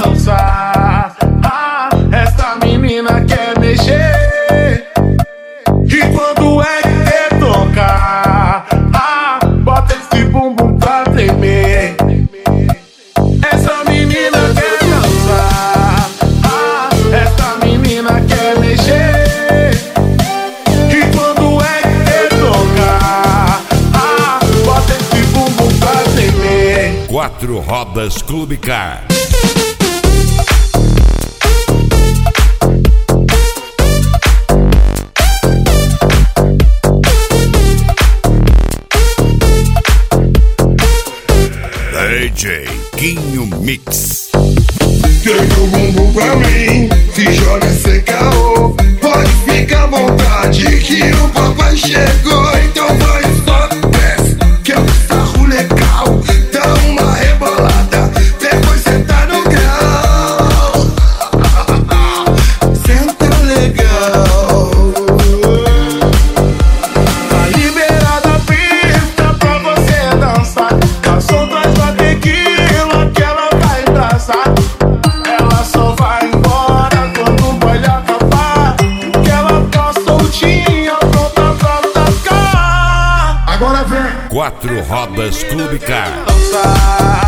dançar. Essa menina quer mexer. E quando é que tocar, bota esse bumbum pra tremer. Essa menina quer dançar. Essa menina quer mexer. E quando é que tocar, bota esse bumbum pra tremer. Quatro Rodas Clube Car. DJ Quinho Mix. Tem o bumbum pra mim, se joga sem caô. Pode ficar à vontade que o papai chegou. Então vai só desce, que é um sarro legal. Dá uma rebolada, depois senta no grau. Senta legal. Tá liberada a pista pra você dançar. As outras da tequila que ela vai embraçar. Ela só vai embora quando o baile acabar, que ela tá soltinha, pronta pra atacar. Agora vem. Quatro Rodas Clube Car. Dançar.